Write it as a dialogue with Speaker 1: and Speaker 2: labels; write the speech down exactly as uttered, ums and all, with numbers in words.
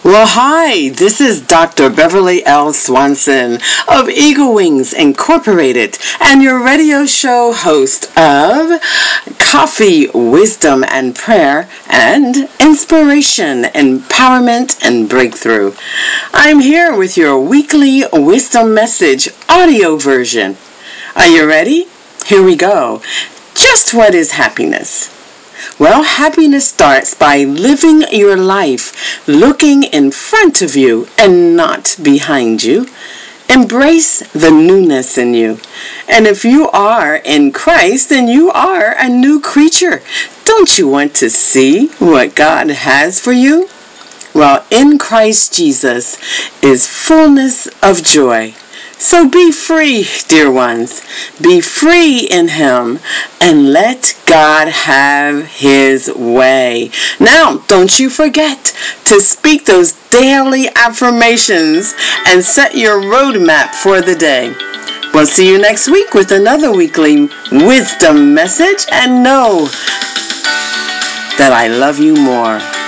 Speaker 1: Well, hi, this is Doctor Beverly L. Swanson of Eagle Wings Incorporated and your radio show host of Coffee, Wisdom, and Prayer and Inspiration, Empowerment, and Breakthrough. I'm here with your weekly wisdom message audio version. Are you ready? Here we go. Just what is happiness? Well, happiness starts by living your life looking in front of you and not behind you. Embrace the newness in you. And if you are in Christ, then you are a new creature. Don't you want to see what God has for you? Well, in Christ Jesus is fullness of joy. So be free, dear ones. Be free in Him and let God have His way. Now, don't you forget to speak those daily affirmations and set your roadmap for the day. We'll see you next week with another weekly wisdom message, and know that I love you more.